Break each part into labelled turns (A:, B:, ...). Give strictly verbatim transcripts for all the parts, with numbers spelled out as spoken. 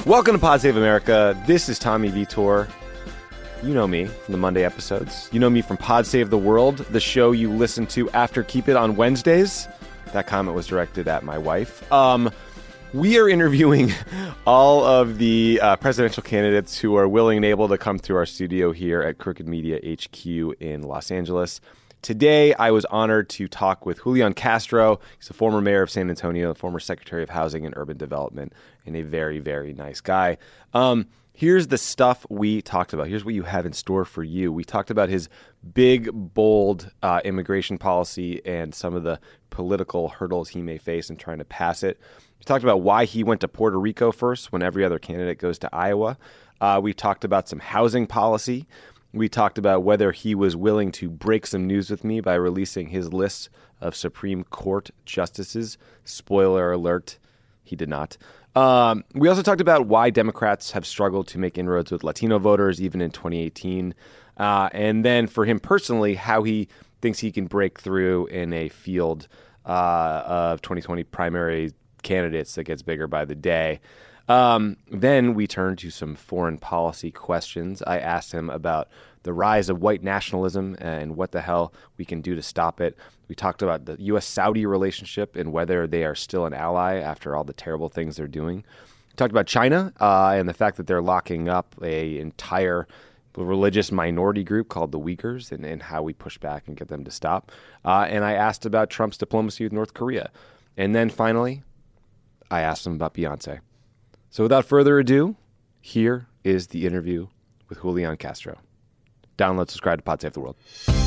A: Welcome to Pod Save America. This is Tommy Vitor. You know me from the Monday episodes. You know me from Pod Save the World, the show you listen to after Keep It on Wednesdays. That comment was directed at my wife. Um, we are interviewing all of the uh, presidential candidates who are willing and able to come through our studio here at Crooked Media H Q in Los Angeles. Today, I was honored to talk with Julian Castro. He's a former mayor of San Antonio, a former secretary of housing and urban development, and a very, very nice guy. Um, here's the stuff we talked about. Here's what you have in store for you. We talked about his big, bold uh, immigration policy and some of the political hurdles he may face in trying to pass it. We talked about why he went to Puerto Rico first when every other candidate goes to Iowa. Uh, we talked about some housing policy. We talked about whether he was willing to break some news with me by releasing his list of Supreme Court justices. Spoiler alert, he did not. Um, we also talked about why Democrats have struggled to make inroads with Latino voters, even in twenty eighteen. Uh, and then for him personally, how he thinks he can break through in a field uh, of twenty twenty primary candidates that gets bigger by the day. Um, then we turned to some foreign policy questions. I asked him about the rise of white nationalism and what the hell we can do to stop it. We talked about the U S Saudi relationship and whether they are still an ally after all the terrible things they're doing. We talked about China uh, and the fact that they're locking up a entire religious minority group called the Uyghurs and, and how we push back and get them to stop. Uh, and I asked about Trump's diplomacy with North Korea. And then finally, I asked him about Beyonce. So without further ado, here is the interview with Julian Castro. Download, subscribe to Pod Save the World.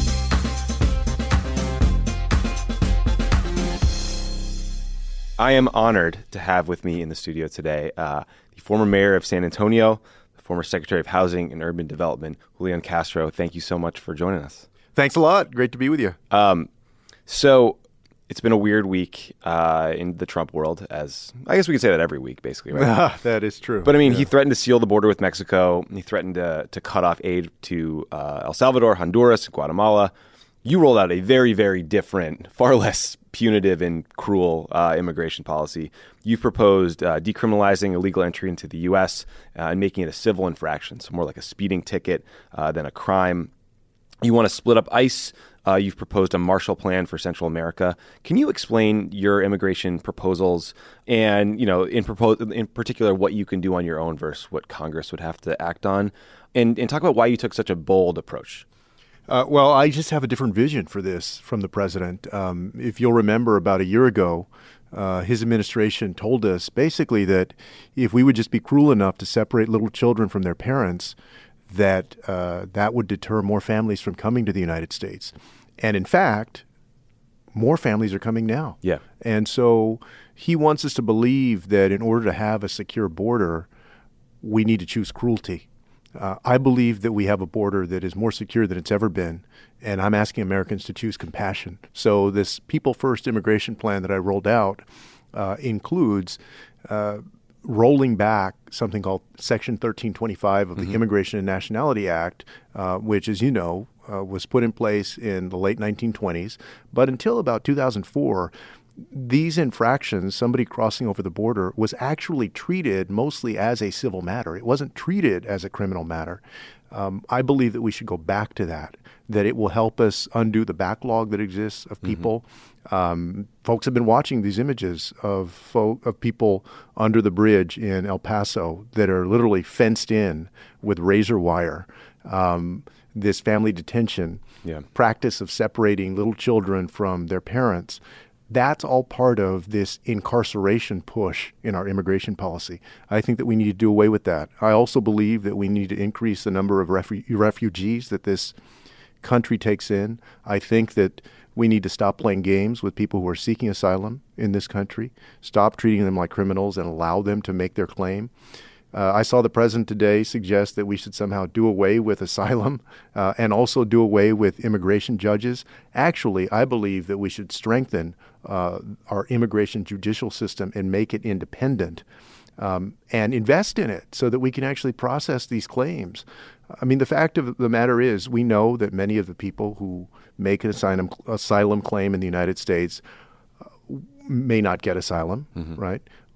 A: I am honored to have with me in the studio today uh, the former mayor of San Antonio, the former secretary of housing and urban development, Julian Castro. Thank you so much for joining us.
B: Thanks a lot. Great to be with you.
A: Um, so... It's been a weird week uh, in the Trump world, as I guess we could say that every week, basically, right?
B: That is true.
A: But I mean,
B: yeah.
A: he threatened to seal the border with Mexico. He threatened to, to cut off aid to uh, El Salvador, Honduras, Guatemala. You rolled out a very, very different, far less punitive and cruel uh, immigration policy. You've proposed uh, decriminalizing illegal entry into the U S uh, and making it a civil infraction, so more like a speeding ticket uh, than a crime. You want to split up ICE. Uh, you've proposed a Marshall Plan for Central America. Can you explain your immigration proposals and, you know, in propose in particular, what you can do on your own versus what Congress would have to act on, and, and talk about why you took such a bold approach?
B: Uh, well, I just have a different vision for this from the president. Um, if you'll remember, about a year ago, uh, his administration told us basically that if we would just be cruel enough to separate little children from their parents, that uh, that would deter more families from coming to the United States. And in fact, more families are coming now.
A: Yeah.
B: And so he wants us to believe that in order to have a secure border, we need to choose cruelty. Uh, I believe that we have a border that is more secure than it's ever been, and I'm asking Americans to choose compassion. So this People First immigration plan that I rolled out uh, includes uh, rolling back something called Section thirteen twenty-five of the mm-hmm. Immigration and Nationality Act, uh, which, as you know, uh, was put in place in the late nineteen twenties. But until about two thousand four, these infractions, somebody crossing over the border, was actually treated mostly as a civil matter. It wasn't treated as a criminal matter. Um, I believe that we should go back to that, that it will help us undo the backlog that exists of people. Mm-hmm. Um, folks have been watching these images of fo- of people under the bridge in El Paso that are literally fenced in with razor wire. Um, this family detention,
A: yeah.
B: practice of separating little children from their parents. That's all part of this incarceration push in our immigration policy. I think that we need to do away with that. I also believe that we need to increase the number of refu- refugees that this country takes in. I think that we need to stop playing games with people who are seeking asylum in this country, stop treating them like criminals and allow them to make their claim. Uh, I saw the president today suggest that we should somehow do away with asylum uh, and also do away with immigration judges. Actually, I believe that we should strengthen uh, our immigration judicial system and make it independent um, and invest in it so that we can actually process these claims. I mean, the fact of the matter is we know that many of the people who make an asylum, asylum claim in the United States uh, may not get asylum, mm-hmm. right?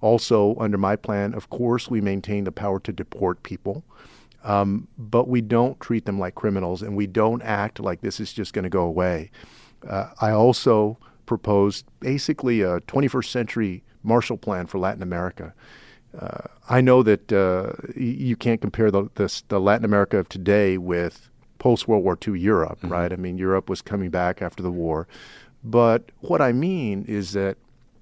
B: Also, under my plan, of course, we maintain the power to deport people, um, but we don't treat them like criminals, and we don't act like this is just going to go away. Uh, I also proposed basically a twenty-first century Marshall Plan for Latin America. Uh, I know that uh, you can't compare the, the, the Latin America of today with post-World War Two Europe, mm-hmm. right? I mean, Europe was coming back after the war. But what I mean is that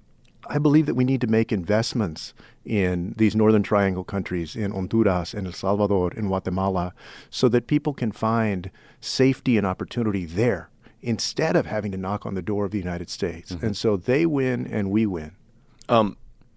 B: I believe that we need to make investments in these Northern Triangle countries, in Honduras, in El Salvador, in Guatemala, so that people can find safety and opportunity there instead of having to knock on the door of the United States. Mm-hmm. And so they win and we win.
A: Um,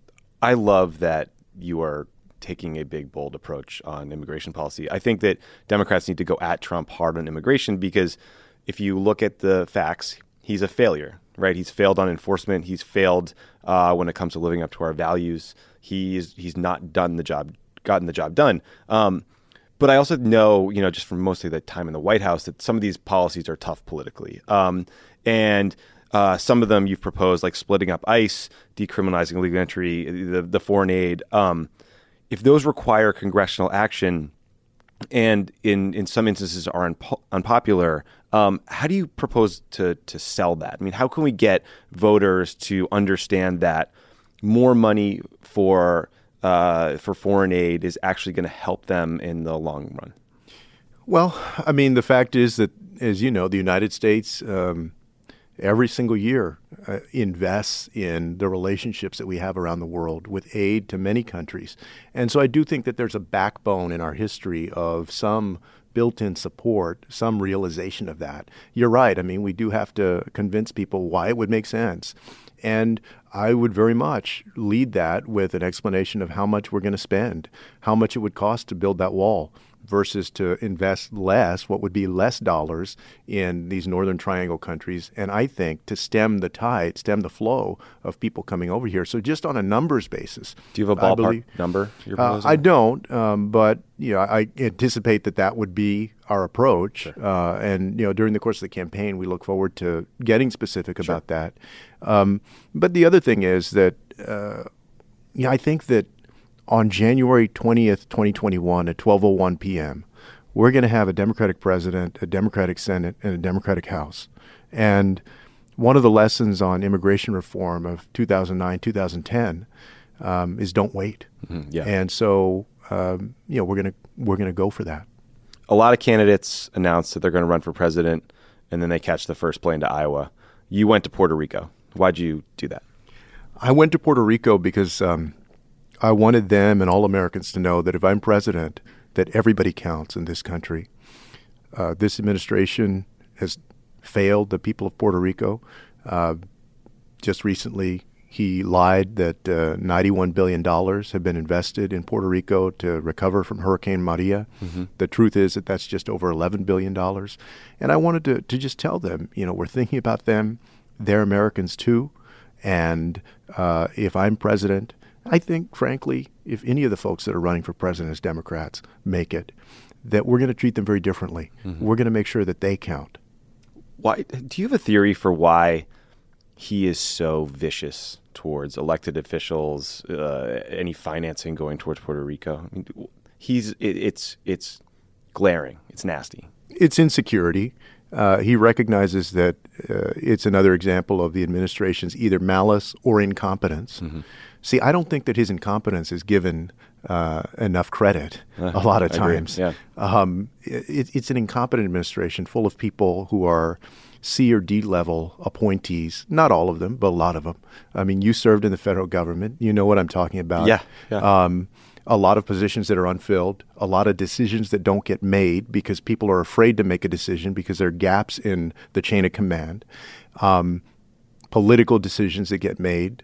A: I love that you are taking a big, bold approach on immigration policy. I think that Democrats need to go at Trump hard on immigration because if you look at the facts, he's a failure, right? He's failed on enforcement. He's failed uh, when it comes to living up to our values. He's he's not done the job, gotten the job done. Um, but I also know, you know, just from mostly the time in the White House, that some of these policies are tough politically. Um, and uh, some of them you've proposed, like splitting up ICE, decriminalizing illegal entry, the, the foreign aid. Um, if those require congressional action and in, in some instances are unpo- unpopular, um, how do you propose to to sell that? I mean, how can we get voters to understand that more money for uh, for foreign aid is actually going to help them in the long run?
B: Well, I mean, the fact is that, as you know, the United States um, every single year uh, invests in the relationships that we have around the world with aid to many countries. And so I do think that there's a backbone in our history of some built-in support, some realization of that. You're right. I mean, we do have to convince people why it would make sense. And I would very much lead that with an explanation of how much we're going to spend, how much it would cost to build that wall, versus to invest less, what would be less dollars in these Northern Triangle countries, and I think to stem the tide, stem the flow of people coming over here. So just on a numbers basis.
A: Do you have a ballpark
B: believe,
A: number you're
B: uh,
A: proposing?
B: I don't, um, but you know, I anticipate that that would be our approach.
A: Sure.
B: Uh, and you know, during the course of the campaign, we look forward to getting specific
A: Sure.
B: about that. Um, but the other thing is that, uh, yeah, I think that on January twentieth, twenty twenty-one at twelve oh one p.m., we're going to have a Democratic president, a Democratic Senate, and a Democratic House. And one of the lessons on immigration reform of two thousand nine, two thousand ten um, is don't wait.
A: Mm-hmm. Yeah.
B: And so, um, you know, we're going to we're going to go for that.
A: A lot of candidates announce that they're going to run for president, and then they catch the first plane to Iowa. You went to Puerto Rico. Why'd you do that?
B: I went to Puerto Rico because um, I wanted them and all Americans to know that if I'm president, that everybody counts in this country. Uh, this administration has failed the people of Puerto Rico. Uh, just recently, he lied that uh, ninety-one billion dollars have been invested in Puerto Rico to recover from Hurricane Maria. Mm-hmm. The truth is that that's just over eleven billion dollars. And I wanted to, to just tell them, you know, we're thinking about them. They're Americans too. And uh, if I'm president, I think, frankly, if any of the folks that are running for president as Democrats make it, that we're going to treat them very differently. Mm-hmm. We're going to make sure that they count.
A: Why do you have a theory for why he is so vicious towards elected officials, uh, any financing going towards Puerto Rico? I mean, he's it, it's it's glaring. It's nasty.
B: It's insecurity. Uh, he recognizes that uh, it's another example of the administration's either malice or incompetence. Mm-hmm. See, I don't think that his incompetence is given uh, enough credit uh, a lot of times.
A: Yeah.
B: Um, it, it's an incompetent administration full of people who are C or D level appointees. Not all of them, but a lot of them. I mean, you served in the federal government. You know what I'm talking about.
A: Yeah. yeah.
B: Um, a lot of positions that are unfilled, a lot of decisions that don't get made because people are afraid to make a decision because there are gaps in the chain of command, um, political decisions that get made.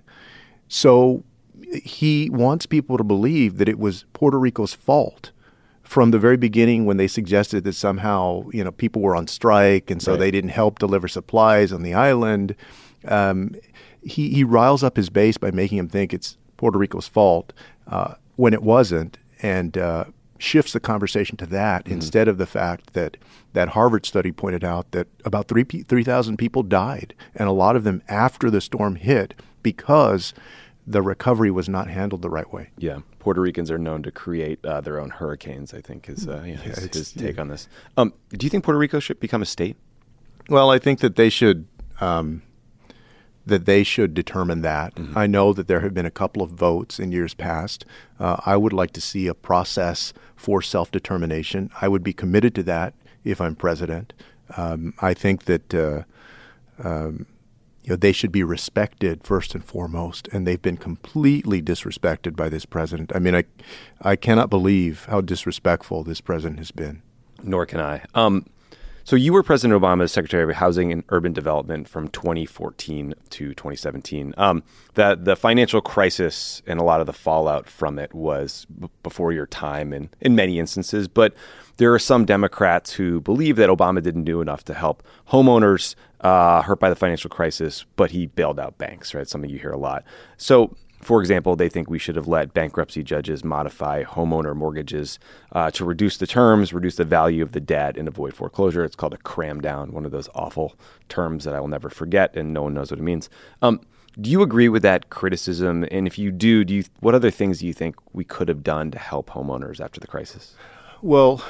B: So he wants people to believe that it was Puerto Rico's fault from the very beginning when they suggested that somehow, you know, people were on strike and so
A: right.
B: they didn't help deliver supplies on the island. Um, he, he riles up his base by making him think it's Puerto Rico's fault uh, when it wasn't, and uh, shifts the conversation to that mm-hmm. instead of the fact that that Harvard study pointed out that about three thousand people died, and a lot of them after the storm hit because the recovery was not handled the right way.
A: Yeah. Puerto Ricans are known to create uh, their own hurricanes, I think, is uh, yeah, his,
B: Yeah,
A: his take on this. Um, do you think Puerto Rico should become a state?
B: Well, I think that they should um, that they should determine that. Mm-hmm. I know that there have been a couple of votes in years past. Uh, I would like to see a process for self-determination. I would be committed to that if I'm president. Um, I think that uh, um, you know, they should be respected first and foremost, and they've been completely disrespected by this president. I mean, I, I cannot believe how disrespectful this president has been.
A: Nor can I. Um, so you were President Obama's Secretary of Housing and Urban Development from twenty fourteen to twenty seventeen. Um, the, the financial crisis and a lot of the fallout from it was b- before your time in, in many instances, but there are some Democrats who believe that Obama didn't do enough to help homeowners uh, hurt by the financial crisis, but he bailed out banks, right? Something you hear a lot. So, for example, they think we should have let bankruptcy judges modify homeowner mortgages uh, to reduce the terms, reduce the value of the debt, and avoid foreclosure. It's called a cram down, one of those awful terms that I will never forget, and no one knows what it means. Um, do you agree with that criticism? And if you do, do you what other things do you think we could have done to help homeowners after the crisis?
B: Well,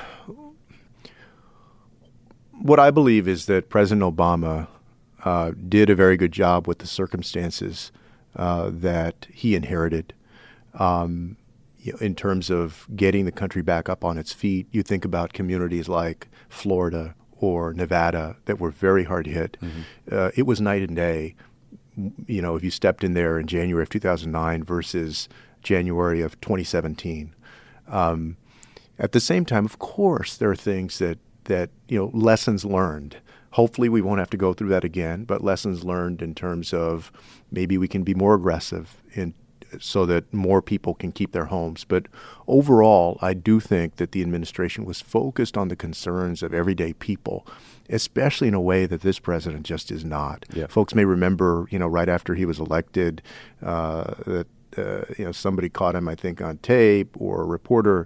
B: what I believe is that President Obama uh, did a very good job with the circumstances uh, that he inherited. Um, you know, in terms of getting the country back up on its feet, you think about communities like Florida or Nevada that were very hard hit. Mm-hmm. Uh, it was night and day. You know, if you stepped in there in January of two thousand nine versus January of twenty seventeen. Um, At the same time, of course, there are things that, that, you know, lessons learned. Hopefully we won't have to go through that again, but lessons learned in terms of maybe we can be more aggressive in, so that more people can keep their homes. But overall, I do think that the administration was focused on the concerns of everyday people, especially in a way that this president just is not.
A: Yeah. Folks
B: may remember, you know, right after he was elected, uh, that, uh, you know, somebody caught him, I think, on tape, or a reporter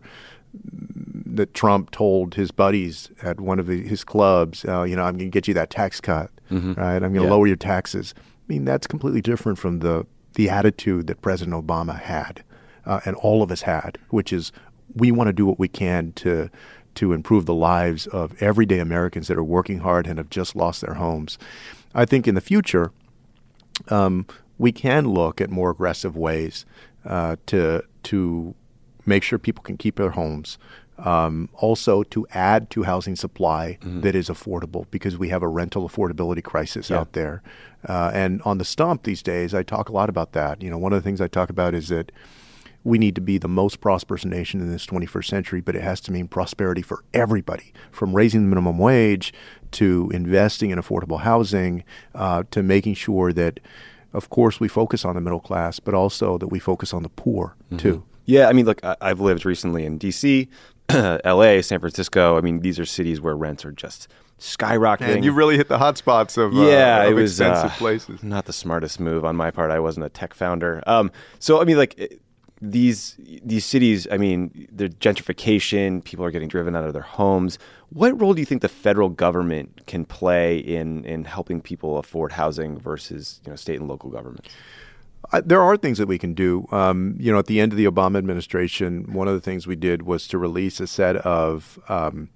B: that Trump told his buddies at one of his clubs, uh, you know, I'm going to get you that tax cut, mm-hmm. right? I'm going to yeah. lower your taxes. I mean, that's completely different from the, the attitude that President Obama had uh, and all of us had, which is we want to do what we can to to improve the lives of everyday Americans that are working hard and have just lost their homes. I think in the future, um, we can look at more aggressive ways uh, to to make sure people can keep their homes. Um, also to add to housing supply mm-hmm. that is affordable, because we have a rental affordability crisis yeah. out there. Uh, and on the Stump these days, I talk a lot about that. You know, one of the things I talk about is that we need to be the most prosperous nation in this twenty-first century, but it has to mean prosperity for everybody, from raising the minimum wage to investing in affordable housing, uh, to making sure that, of course, we focus on the middle class, but also that we focus on the poor, mm-hmm. too.
A: Yeah, I mean, look, I- I've lived recently in D C, L A, San Francisco. I mean, these are cities where rents are just skyrocketing.
B: And you really hit the hot spots of,
A: yeah,
B: uh, of
A: it was,
B: expensive
A: uh,
B: places.
A: Not the smartest move on my part. I wasn't a tech founder. Um, so, I mean, like, these these cities, I mean, the gentrification, people are getting driven out of their homes. What role do you think the federal government can play in in helping people afford housing versus, you know, state and local governments?
B: Uh, there are things that we can do. Um, you know, at the end of the Obama administration, one of the things we did was to release a set of um,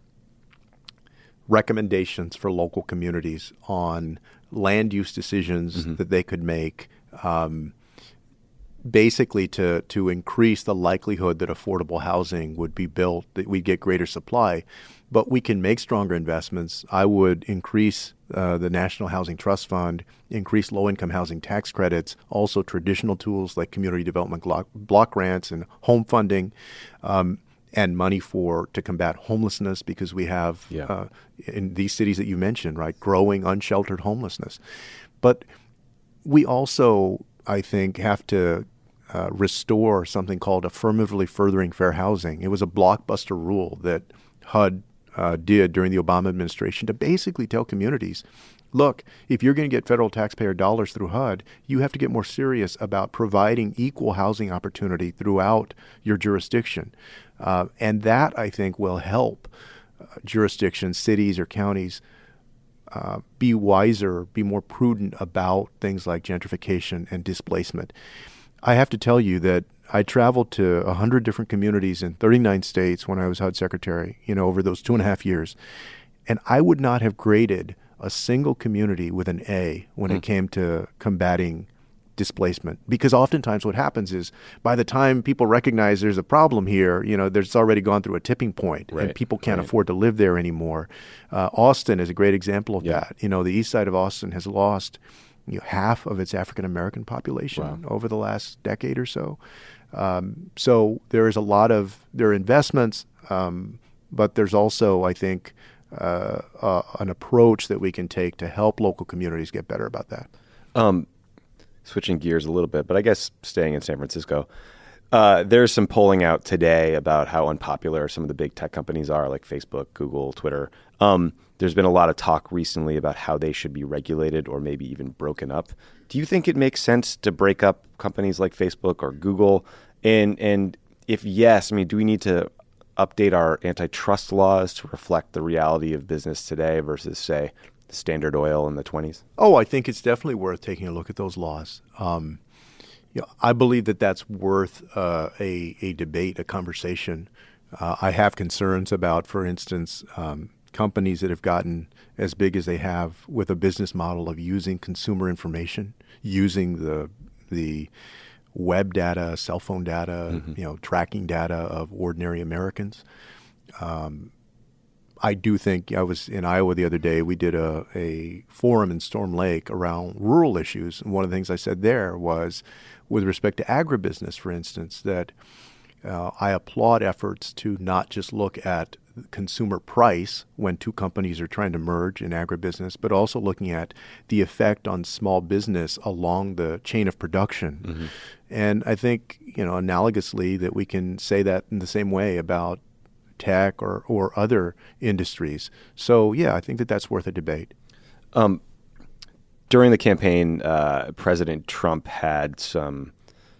B: recommendations for local communities on land use decisions mm-hmm. that they could make, um, basically to to increase the likelihood that affordable housing would be built, that we'd get greater supply. But we can make stronger investments. I would increase uh, the National Housing Trust Fund, increase low-income housing tax credits, also traditional tools like community development block, block grants and home funding, um, and money for to combat homelessness, because we have
A: yeah.
B: uh, in these cities that you mentioned, right, growing unsheltered homelessness. But we also, I think, have to uh, restore something called affirmatively furthering fair housing. It was a blockbuster rule that H U D uh, did during the Obama administration to basically tell communities, look, if you're going to get federal taxpayer dollars through H U D, you have to get more serious about providing equal housing opportunity throughout your jurisdiction. Uh, and that, I think, will help uh, jurisdictions, cities or counties, uh, be wiser, be more prudent about things like gentrification and displacement. I have to tell you that I traveled to one hundred different communities in thirty-nine states when I was H U D Secretary, you know, over those two and a half years. And I would not have graded a single community with an A when mm. it came to combating displacement. Because oftentimes what happens is by the time people recognize there's a problem here, you know, there's already gone through a tipping point
A: right.
B: and people can't
A: right.
B: afford to live there anymore. Uh, Austin is a great example of
A: yeah.
B: that. You know, the east side of Austin has lost you know, half of its African-American population wow. over the last decade or so. Um, so there is a lot of, there are investments, um, but there's also, I think, uh, uh, an approach that we can take to help local communities get better about that.
A: Um, switching gears a little bit, but I guess staying in San Francisco, uh, there's some polling out today about how unpopular some of the big tech companies are, like Facebook, Google, Twitter. Um, there's been a lot of talk recently about how they should be regulated or maybe even broken up. Do you think it makes sense to break up companies like Facebook or Google? And and if yes, I mean, do we need to update our antitrust laws to reflect the reality of business today versus, say, Standard Oil in the twenties?
B: Oh, I think it's definitely worth taking a look at those laws. Um, you know, I believe that that's worth uh, a, a debate, a conversation. Uh, I have concerns about, for instance, um, companies that have gotten as big as they have with a business model of using consumer information, using the the web data, cell phone data, mm-hmm. you know, tracking data of ordinary Americans. Um, I do think, I was in Iowa the other day, we did a, a forum in Storm Lake around rural issues. And one of the things I said there was, with respect to agribusiness, for instance, that uh, I applaud efforts to not just look at consumer price when two companies are trying to merge in agribusiness, but also looking at the effect on small business along the chain of production. Mm-hmm. And I think, you know, analogously, that we can say that in the same way about tech or, or other industries. So, yeah, I think that that's worth a debate.
A: Um, during the campaign, uh, President Trump had some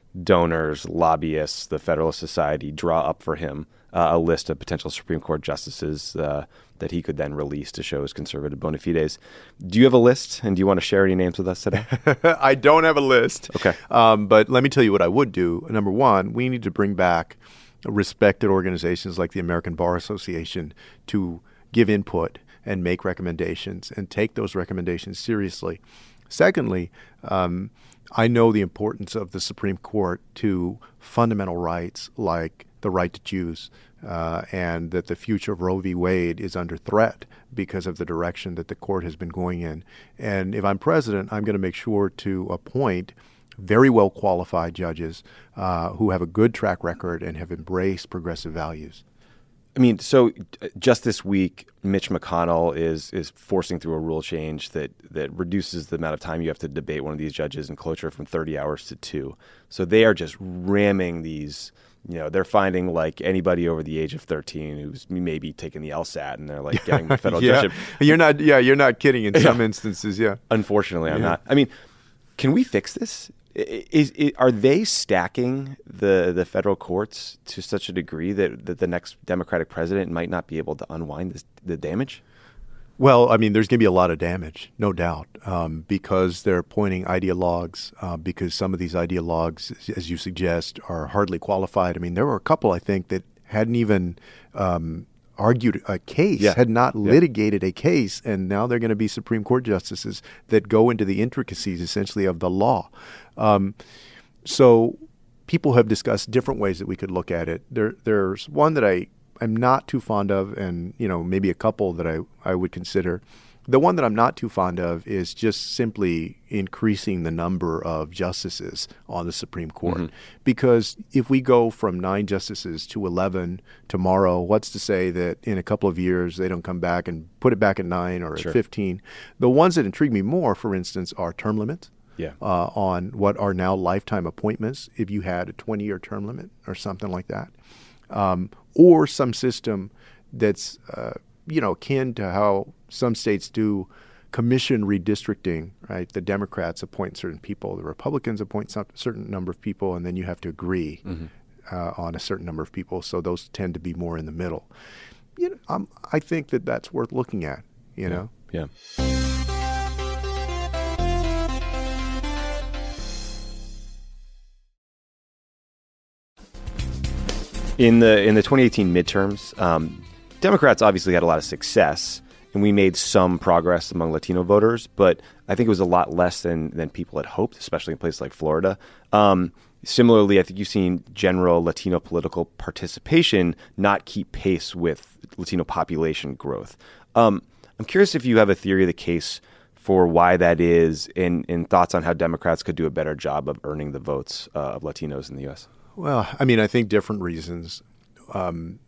A: donors, lobbyists, the Federalist Society draw up for him uh, a list of potential Supreme Court justices uh, that he could then release to show his conservative bona fides. Do you have a list, and do you want to share any names with us today?
B: I don't have a list.
A: Okay.
B: Um, but let me tell you what I would do. Number one, we need to bring back respected organizations like the American Bar Association to give input and make recommendations and take those recommendations seriously. Secondly, um, I know the importance of the Supreme Court to fundamental rights like the right to choose, uh, and that the future of Roe v. Wade is under threat because of the direction that the court has been going in. And if I'm president, I'm going to make sure to appoint very well qualified judges uh, who have a good track record and have embraced progressive values.
A: I mean, so just this week, Mitch McConnell is is forcing through a rule change that, that reduces the amount of time you have to debate one of these judges in cloture from thirty hours to two. So they are just ramming these, you know, they're finding like anybody over the age of thirteen who's maybe taking the LSAT and they're like getting the federal
B: yeah.
A: judgeship.
B: You're not, yeah, you're not kidding in some instances, yeah.
A: Unfortunately, I'm
B: yeah.
A: not. I mean, can we fix this? Is, is are they stacking the, the federal courts to such a degree that, that the next Democratic president might not be able to unwind this, the damage?
B: Well, I mean, there's going to be a lot of damage, no doubt, um, because they're appointing ideologues, uh, because some of these ideologues, as you suggest, are hardly qualified. I mean, there were a couple, I think, that hadn't even um, argued a case,
A: yeah.
B: had not
A: yeah.
B: litigated a case, and now they're going to be Supreme Court justices that go into the intricacies, essentially, of the law. Um, so people have discussed different ways that we could look at it. There, there's one that I, I'm not too fond of, and you know maybe a couple that I, I would consider. The one that I'm not too fond of is just simply increasing the number of justices on the Supreme Court. Mm-hmm. Because if we go from nine justices to eleven tomorrow, what's to say that in a couple of years they don't come back and put it back at nine or
A: sure.
B: at fifteen? The ones that intrigue me more, for instance, are term limits.
A: Yeah.
B: Uh, on what are now lifetime appointments, if you had a twenty-year term limit or something like that, um, or some system that's uh, you know akin to how some states do commission redistricting. Right, the Democrats appoint certain people, the Republicans appoint some certain number of people, and then you have to agree mm-hmm. uh, on a certain number of people. So those tend to be more in the middle. You know, um, I think that that's worth looking at. You
A: yeah.
B: know.
A: Yeah. In the in the twenty eighteen midterms, um, Democrats obviously had a lot of success, and we made some progress among Latino voters, but I think it was a lot less than than people had hoped, especially in places like Florida. Um, similarly, I think you've seen general Latino political participation not keep pace with Latino population growth. Um, I'm curious if you have a theory of the case for why that is, and, and thoughts on how Democrats could do a better job of earning the votes uh, of Latinos in the U S.
B: Well, I mean, I think different reasons. Um,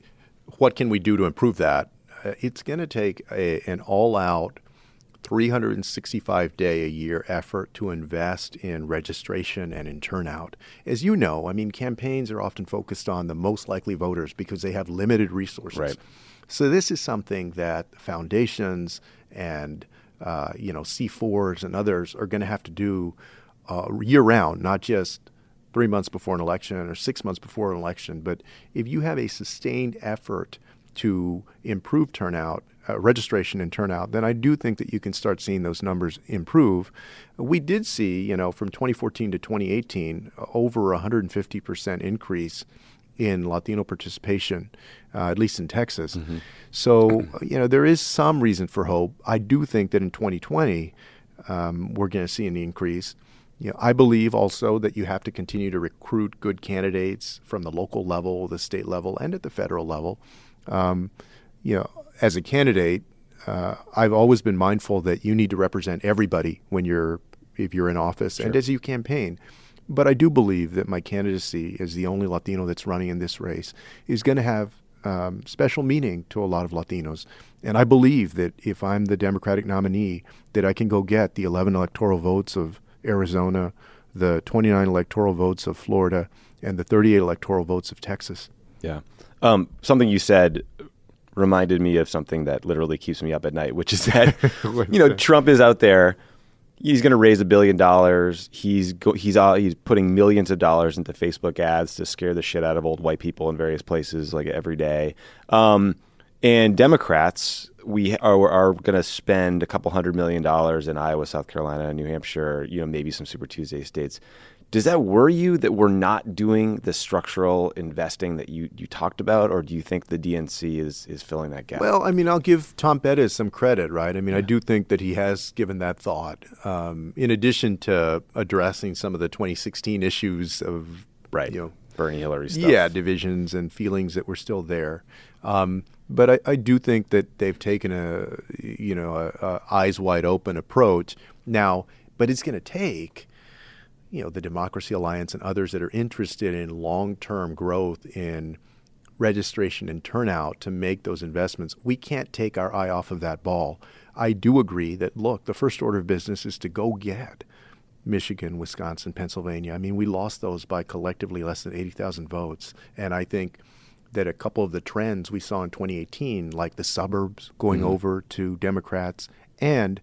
B: what can we do to improve that? Uh, it's going to take a, an all-out three hundred sixty-five day a year effort to invest in registration and in turnout. As you know, I mean, campaigns are often focused on the most likely voters because they have limited resources.
A: Right.
B: So this is something that foundations and uh, you know C fours and others are going to have to do uh, year-round, not just three months before an election or six months before an election. But if you have a sustained effort to improve turnout, uh, registration and turnout, then I do think that you can start seeing those numbers improve. We did see, you know, from twenty fourteen to twenty eighteen, over a one hundred fifty percent increase in Latino participation, uh, at least in Texas. Mm-hmm. So, you know, there is some reason for hope. I do think that in twenty twenty, um, we're going to see an increase. You know, I believe also that you have to continue to recruit good candidates from the local level, the state level, and at the federal level. Um, you know, as a candidate, uh, I've always been mindful that you need to represent everybody when you're, if you're in office, sure, and as you campaign. But I do believe that my candidacy as the only Latino that's running in this race is going to have um, special meaning to a lot of Latinos. And I believe that if I'm the Democratic nominee, that I can go get the eleven electoral votes of Arizona, the twenty-nine electoral votes of Florida, and the thirty-eight electoral votes of Texas.
A: Yeah. Um, something you said reminded me of something that literally keeps me up at night, which is that, you know, Trump is out there. He's going to raise a billion dollars. He's go, he's uh, he's putting millions of dollars into Facebook ads to scare the shit out of old white people in various places, like every day. Um, and Democrats, we are, are going to spend a couple hundred million dollars in Iowa, South Carolina, New Hampshire, you know, maybe some Super Tuesday states. Does that worry you that we're not doing the structural investing that you, you talked about, or do you think the D N C is is filling that gap?
B: Well, I mean, I'll give Tom Bettis some credit, right? I mean, yeah. I do think that he has given that thought. Um, in addition to addressing some of the twenty sixteen issues of,
A: right,
B: you know,
A: Bernie Hillary stuff.
B: Yeah, divisions and feelings that were still there. Um, but I, I do think that they've taken a, you know, a, a eyes wide open approach now. But it's going to take, you know, the Democracy Alliance and others that are interested in long-term growth in registration and turnout to make those investments. We can't take our eye off of that ball. I do agree that, look, the first order of business is to go get Michigan, Wisconsin, Pennsylvania. I mean, we lost those by collectively less than eighty thousand votes. And I think that a couple of the trends we saw in twenty eighteen, like the suburbs going mm-hmm. over to Democrats, and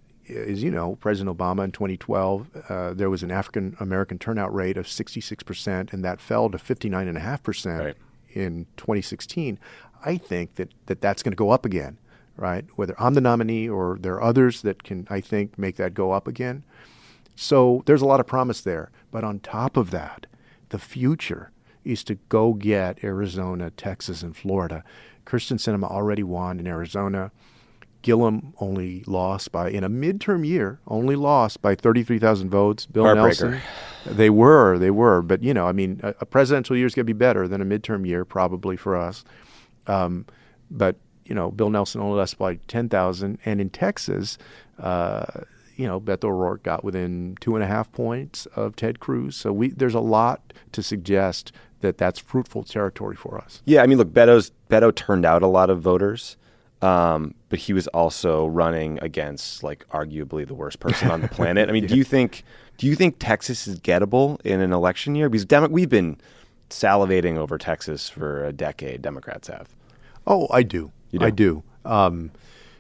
B: as you know, President Obama in twenty twelve, uh, there was an African-American turnout rate of sixty-six percent, and that fell to fifty-nine point five percent right. in twenty sixteen. I think that, that that's going to go up again, right? Whether I'm the nominee or there are others that can, I think, make that go up again. So there's a lot of promise there. But on top of that, the future is to go get Arizona, Texas, and Florida. Kyrsten Sinema already won in Arizona. Gillum only lost by, in a midterm year, only lost by thirty-three thousand votes. Bill Nelson, they were, they were. But, you know, I mean, a, a presidential year is going to be better than a midterm year, probably for us. Um, but, you know, Bill Nelson only lost by ten thousand. And in Texas, uh, you know, Beto O'Rourke got within two and a half points of Ted Cruz. So we there's a lot to suggest that that's fruitful territory for us.
A: Yeah, I mean, look, Beto's, Beto turned out a lot of voters. Um, but he was also running against, like, arguably the worst person on the planet. I mean, yeah. do you think do you think Texas is gettable in an election year? Because Demo- we've been salivating over Texas for a decade. Democrats have.
B: Oh, I do.
A: You do?
B: I do. Um,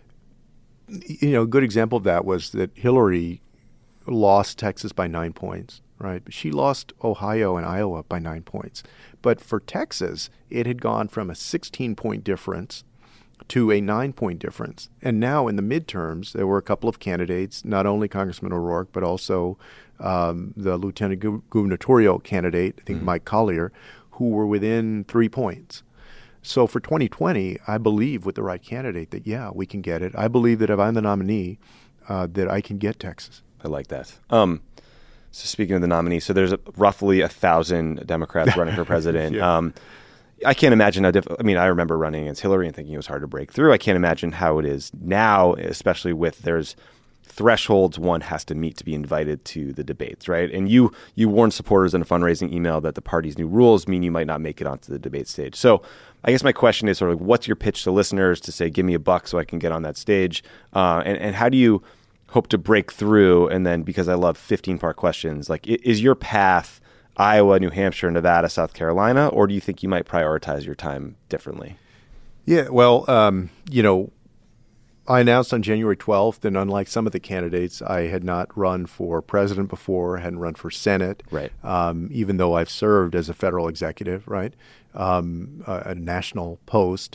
B: you know, a good example of that was that Hillary lost Texas by nine points, right? She lost Ohio and Iowa by nine points. But for Texas, it had gone from a sixteen-point difference to a nine-point difference. And now in the midterms, there were a couple of candidates, not only Congressman O'Rourke, but also um, the lieutenant gu- gubernatorial candidate, I think mm-hmm. Mike Collier, who were within three points. So for twenty twenty, I believe with the right candidate that, yeah, we can get it. I believe that if I'm the nominee, uh, that I can get Texas.
A: I like that. Um, so speaking of the nominee, so there's a, roughly a thousand Democrats running for president. yeah. um, I can't imagine how difficult. I mean, I remember running against Hillary and thinking it was hard to break through. I can't imagine how it is now, especially with there's thresholds one has to meet to be invited to the debates, right? And you you warned supporters in a fundraising email that the party's new rules mean you might not make it onto the debate stage. So I guess my question is sort of like, what's your pitch to listeners to say, give me a buck so I can get on that stage? Uh, and, and how do you hope to break through? And then, because I love fifteen-part questions, like, is your path Iowa, New Hampshire, Nevada, South Carolina, or do you think you might prioritize your time differently?
B: Yeah, well, um, you know, I announced on January twelfth, and unlike some of the candidates, I had not run for president before, hadn't run for Senate,
A: right?
B: Um, even though I've served as a federal executive, right, um, a, a national post.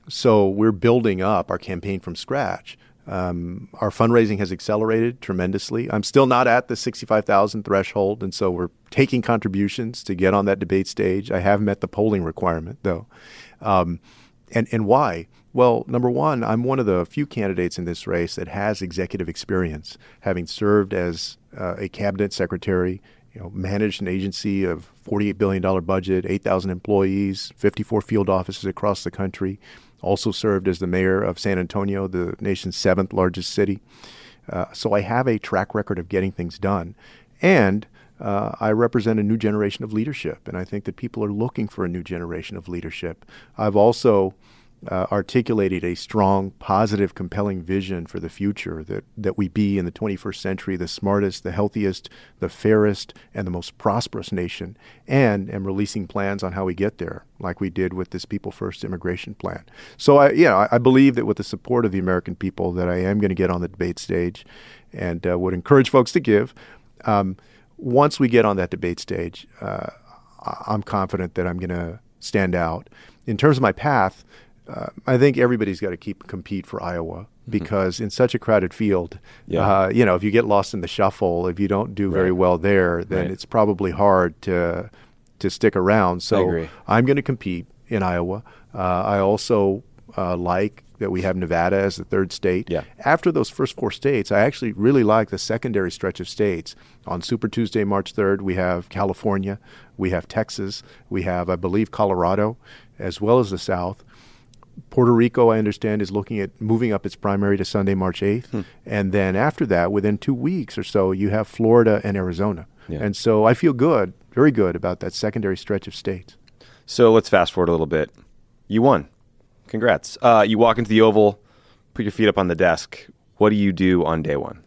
B: So we're building up our campaign from scratch. Um, our fundraising has accelerated tremendously. I'm still not at the sixty-five thousand threshold, and so we're taking contributions to get on that debate stage. I have met the polling requirement, though. Um, and, and why? Well, number one, I'm one of the few candidates in this race that has executive experience, having served as uh, a cabinet secretary, you know, managed an agency of forty-eight billion dollars budget, eight thousand employees, fifty-four field offices across the country. Also served as the mayor of San Antonio, the nation's seventh largest city. Uh, so I have a track record of getting things done. And uh, I represent a new generation of leadership, and I think that people are looking for a new generation of leadership. I've also uh, articulated a strong, positive, compelling vision for the future, that, that we be in the twenty-first century the smartest, the healthiest, the fairest, and the most prosperous nation, and am releasing plans on how we get there, like we did with this People First immigration plan. So I, yeah, I, I believe that with the support of the American people that I am going to get on the debate stage, and uh, would encourage folks to give. Um, once we get on that debate stage, uh, I'm confident that I'm going to stand out. In terms of my path, uh, I think everybody's got to keep compete for Iowa, because mm-hmm. in such a crowded field, yeah. uh, you know, if you get lost in the shuffle, if you don't do right. very well there, then right. it's probably hard to to stick around. So I'm going to compete in Iowa. Uh, I also uh, like that we have Nevada as the third state.
A: Yeah.
B: After those first four states, I actually really like the secondary stretch of states. On Super Tuesday, March third, we have California, we have Texas, we have, I believe, Colorado, as well as the South. Puerto Rico, I understand, is looking at moving up its primary to Sunday, March eighth. Hmm. And then after that, within two weeks or so, you have Florida and Arizona. Yeah. And so I feel good, very good about that secondary stretch of states.
A: So let's fast forward a little bit. You won. Congrats. Uh, you walk into the Oval, put your feet up on the desk. What do you do on day one?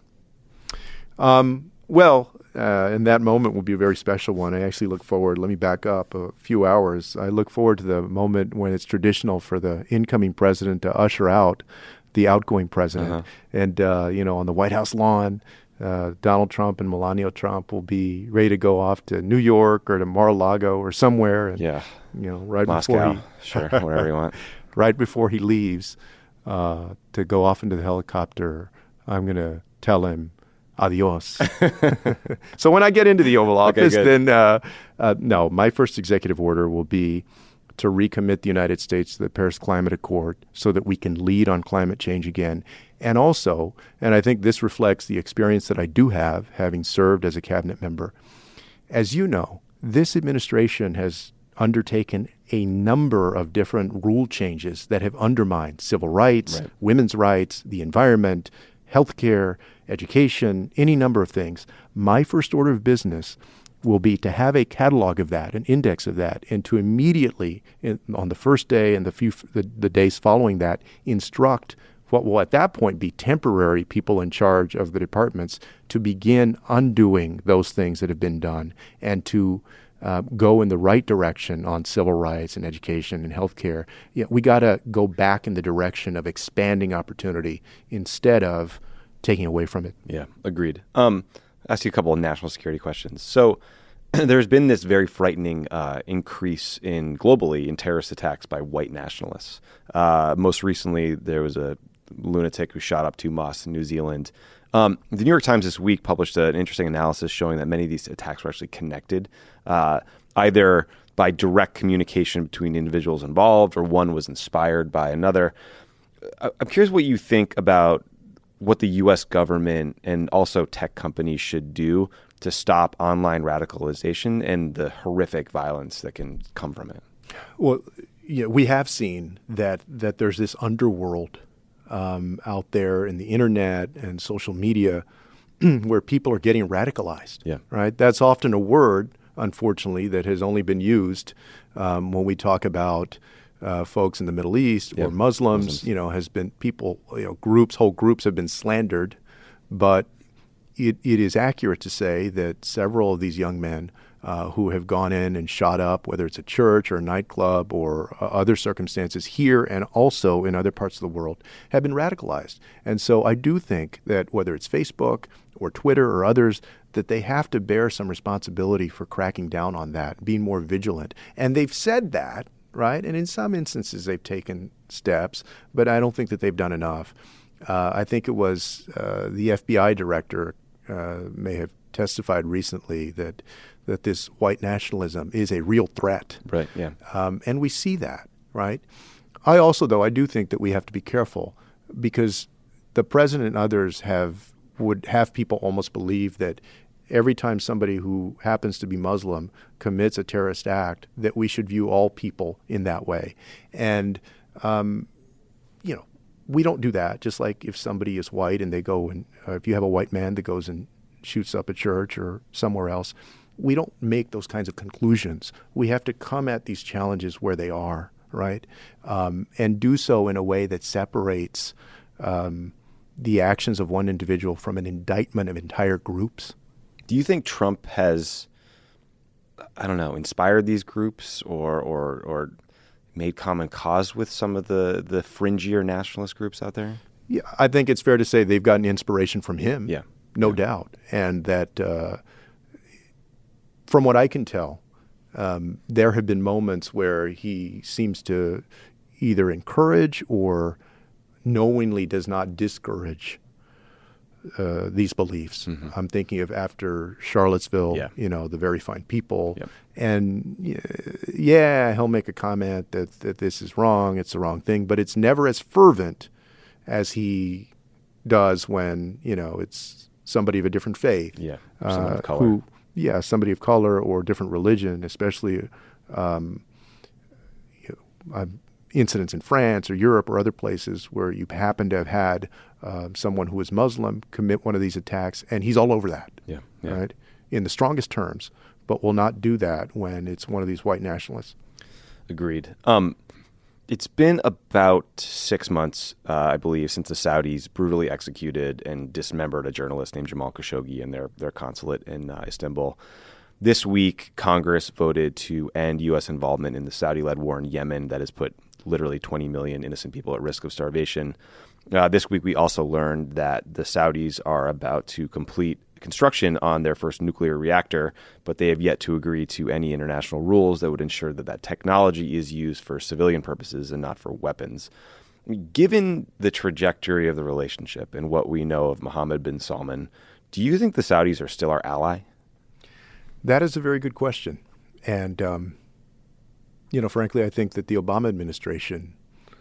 B: Um, well, uh, and that moment will be a very special one. I actually look forward, let me back up a few hours. I look forward to the moment when it's traditional for the incoming president to usher out the outgoing president. Uh-huh. And, uh, you know, on the White House lawn, uh, Donald Trump and Melania Trump will be ready to go off to New York or to Mar-a-Lago or somewhere. And,
A: yeah.
B: You know, right
A: Moscow.
B: before he,
A: sure, whatever you want.
B: Right before he leaves uh, to go off into the helicopter, I'm going to tell him adios. So when I get into the Oval Office,
A: okay,
B: then uh, uh, no, my first executive order will be to recommit the United States to the Paris Climate Accord so that we can lead on climate change again. And also, and I think this reflects the experience that I do have, having served as a cabinet member, as you know, this administration has undertaken a number of different rule changes that have undermined civil rights, right. women's rights, the environment, healthcare, education, any number of things. My first order of business will be to have a catalog of that, an index of that, and to immediately, in, on the first day and the few the, the days following that, instruct what will at that point be temporary people in charge of the departments to begin undoing those things that have been done, and to uh, go in the right direction on civil rights and education and healthcare. You know, we got to go back in the direction of expanding opportunity instead of taking away from it.
A: Yeah, agreed. Um, I'll ask you a couple of national security questions. So there's been this very frightening uh, increase in globally in terrorist attacks by white nationalists. Uh, most recently, there was a lunatic who shot up two mosques in New Zealand. Um, the New York Times this week published an interesting analysis showing that many of these attacks were actually connected, uh, either by direct communication between individuals involved or one was inspired by another. I'm curious what you think about what the U S government and also tech companies should do to stop online radicalization and the horrific violence that can come from it.
B: Well, yeah, we have seen that that there's this underworld um, out there in the internet and social media where people are getting radicalized.
A: Yeah.
B: Right. That's often a word, unfortunately, that has only been used um, when we talk about uh, folks in the Middle East
A: yeah.
B: or Muslims.
A: Muslims.
B: You know, has been people, you know, groups, whole groups have been slandered, but it, it is accurate to say that several of these young men Uh, who have gone in and shot up, whether it's a church or a nightclub or uh, other circumstances here and also in other parts of the world, have been radicalized. And so I do think that whether it's Facebook or Twitter or others, that they have to bear some responsibility for cracking down on that, being more vigilant. And they've said that, right? And in some instances they've taken steps, but I don't think that they've done enough. Uh, I think it was uh, the F B I director uh, may have testified recently that that this white nationalism is a real threat.
A: Right, yeah.
B: Um, and we see that, right? I also, though, I do think that we have to be careful because the president and others have would have people almost believe that every time somebody who happens to be Muslim commits a terrorist act, that we should view all people in that way. And, um, you know, we don't do that. Just like if somebody is white and they go and uh, if you have a white man that goes and shoots up a church or somewhere else, we don't make those kinds of conclusions. We have to come at these challenges where they are, right? Um, and do so in a way that separates um, the actions of one individual from an indictment of entire groups.
A: Do you think Trump has, I don't know, inspired these groups or or, or made common cause with some of the, the fringier nationalist groups out there?
B: Yeah, I think it's fair to say they've gotten inspiration from him,
A: yeah.
B: no
A: yeah.
B: doubt. And that uh, from what I can tell, um, there have been moments where he seems to either encourage or knowingly does not discourage uh, these beliefs. Mm-hmm. I'm thinking of after Charlottesville,
A: yeah.
B: you know, the very fine people.
A: Yep.
B: And yeah, he'll make a comment that, that this is wrong, it's the wrong thing, but it's never as fervent as he does when, you know, it's somebody of a different faith.
A: Yeah, someone
B: uh,
A: of color.
B: Who, yeah, somebody of color or different religion, especially um, you know, uh, incidents in France or Europe or other places where you happen to have had uh, someone who is Muslim commit one of these attacks, and he's all over that,
A: yeah, yeah.
B: right, in the strongest terms, but will not do that when it's one of these white nationalists.
A: Agreed. Um, it's been about six months, uh, I believe, since the Saudis brutally executed and dismembered a journalist named Jamal Khashoggi in their, their consulate in uh, Istanbul. This week, Congress voted to end U S involvement in the Saudi-led war in Yemen that has put literally twenty million innocent people at risk of starvation. Uh, this week, we also learned that the Saudis are about to complete construction on their first nuclear reactor, but they have yet to agree to any international rules that would ensure that that technology is used for civilian purposes and not for weapons. Given the trajectory of the relationship and what we know of Mohammed bin Salman, do you think the Saudis are still our ally?
B: That is a very good question. And, um, you know, frankly, I think that the Obama administration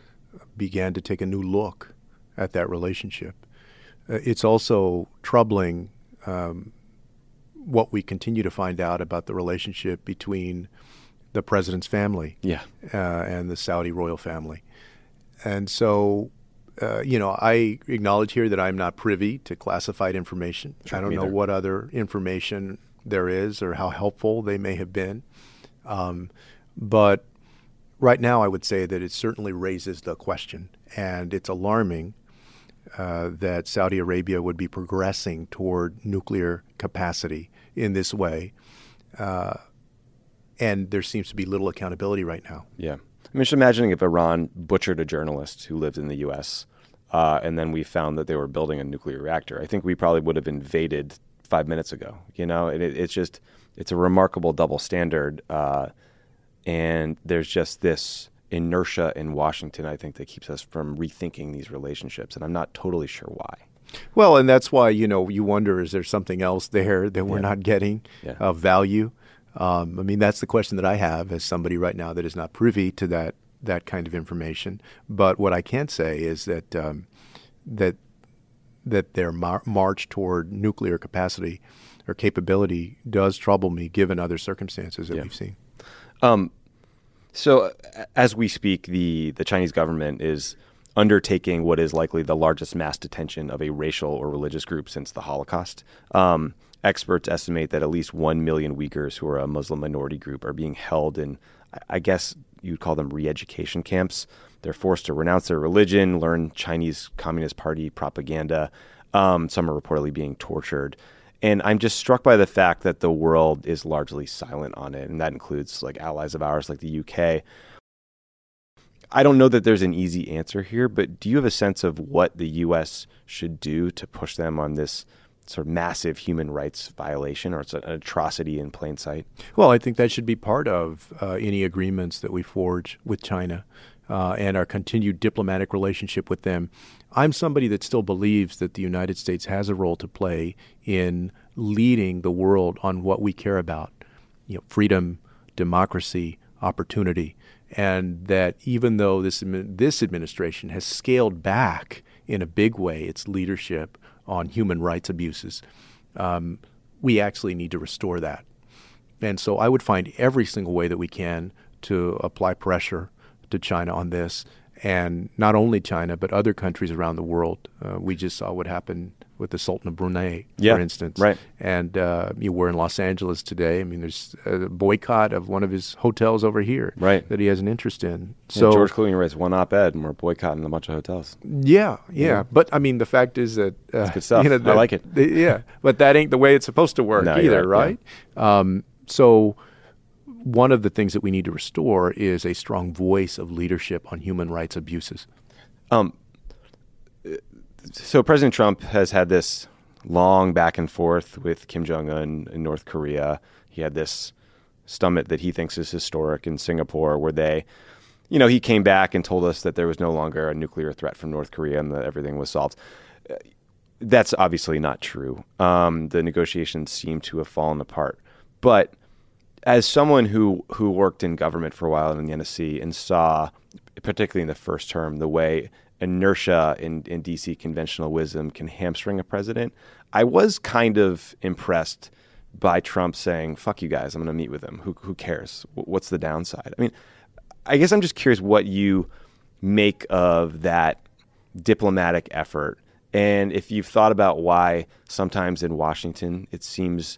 B: began to take a new look at that relationship. Uh, it's also troubling um, what we continue to find out about the relationship between the president's family
A: yeah.
B: uh, and the Saudi royal family. And so, uh, you know, I acknowledge here that I'm not privy to classified information.
A: Sure,
B: I don't know
A: either.
B: what other information there is or how helpful they may have been. Um, but right now I would say that it certainly raises the question, and it's alarming uh, that Saudi Arabia would be progressing toward nuclear capacity in this way. Uh, and there seems to be little accountability right now.
A: Yeah. I'm just imagining if Iran butchered a journalist who lived in the U S uh, and then we found that they were building a nuclear reactor. I think we probably would have invaded five minutes ago. You know, it, it's just, it's a remarkable double standard. Uh, and there's just this inertia in Washington, I think, that keeps us from rethinking these relationships. And I'm not totally sure why.
B: Well, and that's why, you know, you wonder, is there something else there that we're
A: Yeah.
B: not getting
A: Yeah.
B: of value? Um, I mean, that's the question that I have as somebody right now that is not privy to that that kind of information. But what I can say is that um, that that their mar- march toward nuclear capacity or capability does trouble me, given other circumstances that
A: Yeah.
B: we've seen.
A: Um, so uh, as we speak, the, the Chinese government is undertaking what is likely the largest mass detention of a racial or religious group since the Holocaust. Um, experts estimate that at least one million Uyghurs, who are a Muslim minority group, are being held in, I guess you'd call them re-education camps. They're forced to renounce their religion, learn Chinese Communist Party propaganda. Um, some are reportedly being tortured. And I'm just struck by the fact that the world is largely silent on it, and that includes like allies of ours like the U K. I don't know that there's an easy answer here, but do you have a sense of what the U S should do to push them on this sort of massive human rights violation, or it's an atrocity in plain sight?
B: Well, I think that should be part of uh, any agreements that we forge with China uh, and our continued diplomatic relationship with them. I'm somebody that still believes that the United States has a role to play in leading the world on what we care about, you know, freedom, democracy, opportunity, and that even though this this administration has scaled back in a big way its leadership on human rights abuses, um, we actually need to restore that. And so I would find every single way that we can to apply pressure to China on this, and not only China, but other countries around the world. Uh, we just saw what happened with the Sultan of Brunei,
A: Yeah,
B: for instance.
A: right.
B: And uh, you were in Los Angeles today. I mean, there's a boycott of one of his hotels over here
A: Right.
B: that he has an interest in.
A: So
B: So
A: George Clooney writes one op-ed, and we're boycotting a bunch of hotels.
B: yeah, yeah,
A: Yeah.
B: But I mean, the fact is that uh,
A: It's good stuff.
B: You know,
A: I
B: that-
A: like it.
B: the- yeah, but that ain't the way it's supposed to work
A: No, you're
B: either,
A: right,
B: right? Um, so one of the things that we need to restore is a strong voice of leadership on human rights abuses.
A: Um, so President Trump has had this long back and forth with Kim Jong-un in North Korea. He had this summit that he thinks is historic in Singapore, where they, you know, he came back and told us that there was no longer a nuclear threat from North Korea and that everything was solved. That's obviously not true. Um, the negotiations seem to have fallen apart. But as someone who, who worked in government for a while in the N S C and saw, particularly in the first term, the way inertia in, in D C conventional wisdom can hamstring a president, I was kind of impressed by Trump saying, fuck you guys, I'm going to meet with him. Who, who cares? What's the downside? I mean, I guess I'm just curious what you make of that diplomatic effort, and if you've thought about why sometimes in Washington it seems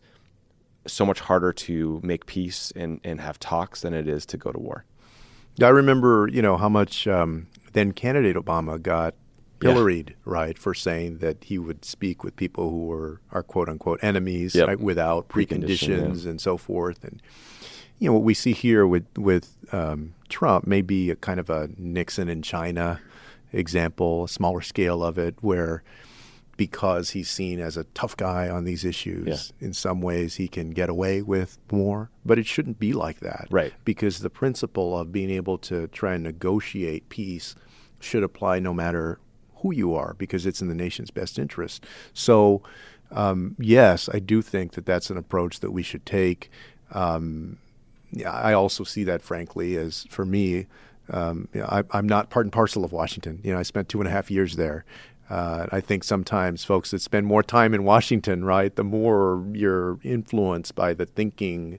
A: so much harder to make peace and, and have talks than it is to go to war.
B: I remember, you know, how much um, then candidate Obama got pilloried, yeah. right, for saying that he would speak with people who were our quote-unquote enemies, yep. right, without preconditions yeah. and so forth. And, you know, what we see here with, with um, Trump may be a kind of a Nixon in China example, a smaller scale of it, where because he's seen as a tough guy on these issues, yeah. in some ways he can get away with more. But it shouldn't be like that.
A: Right.
B: Because the principle of being able to try and negotiate peace should apply no matter who you are, because it's in the nation's best interest. So, um, yes, I do think that that's an approach that we should take. Um, yeah, I also see that, frankly, as, for me, um, you know, I, I'm not part and parcel of Washington. You know, I spent two and a half years there. Uh, I think sometimes folks that spend more time in Washington, right, the more you're influenced by the thinking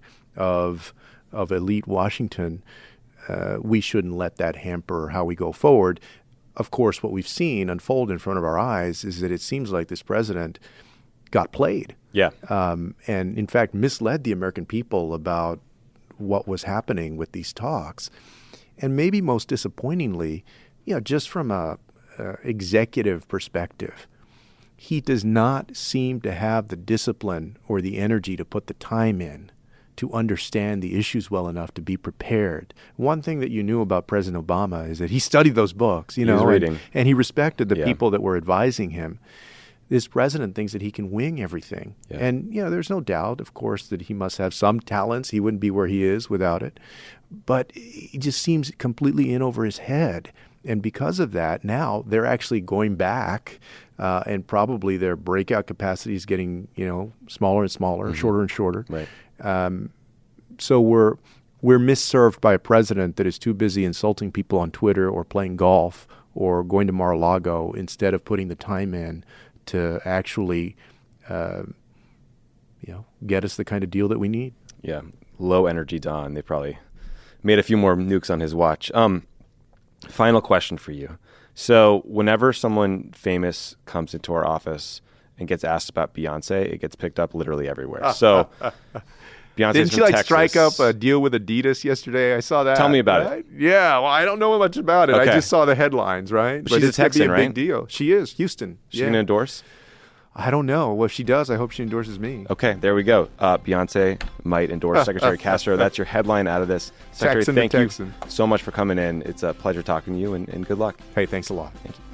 B: of of elite Washington, uh, we shouldn't let that hamper how we go forward. Of course, what we've seen unfold in front of our eyes is that it seems like this president got played.
A: Yeah.
B: Um, and, in fact, misled the American people about what was happening with these talks. And maybe most disappointingly, you know, just from a Uh, executive perspective, he does not seem to have the discipline or the energy to put the time in to understand the issues well enough to be prepared. One thing that you knew about President Obama is that he studied those books, you
A: he
B: know,
A: was reading.
B: And, and he respected the
A: yeah.
B: people that were advising him. This president thinks that he can wing everything.
A: Yeah.
B: And, you know, there's no doubt, of course, that he must have some talents. He wouldn't be where he is without it. But he just seems completely in over his head. and because of that, now they're actually going back, uh, and probably their breakout capacity is getting, you know, smaller and smaller, mm-hmm. shorter and shorter.
A: Right.
B: Um, so we're we're misserved by a president that is too busy insulting people on Twitter or playing golf or going to Mar-a-Lago instead of putting the time in to actually, uh, you know, get us the kind of deal that we need.
A: Yeah, low energy Don. They probably made a few more nukes on his watch. Um, final question for you. So whenever someone famous comes into our office and gets asked about Beyonce, it gets picked up literally everywhere. So Beyonce's
B: Didn't she
A: from
B: like
A: Texas.
B: strike up a deal with Adidas yesterday? I saw that.
A: Tell me about
B: right?
A: it.
B: Yeah, well, I don't know much about it.
A: Okay.
B: I just saw the headlines, right?
A: But
B: but
A: she's a
B: it's gonna
A: Texan,
B: be a
A: right?
B: big deal. She is. Houston.
A: She's
B: yeah.
A: going to endorse?
B: I don't know. Well, if she does, I hope she endorses me.
A: Okay, there we go. Uh, Beyonce might endorse Secretary Castro. That's your headline out of this. Secretary,
B: Texan
A: thank
B: to
A: you
B: Texan.
A: so much for coming in. It's a pleasure talking to you, and, and good luck.
B: Hey, thanks a lot.
A: Thank you.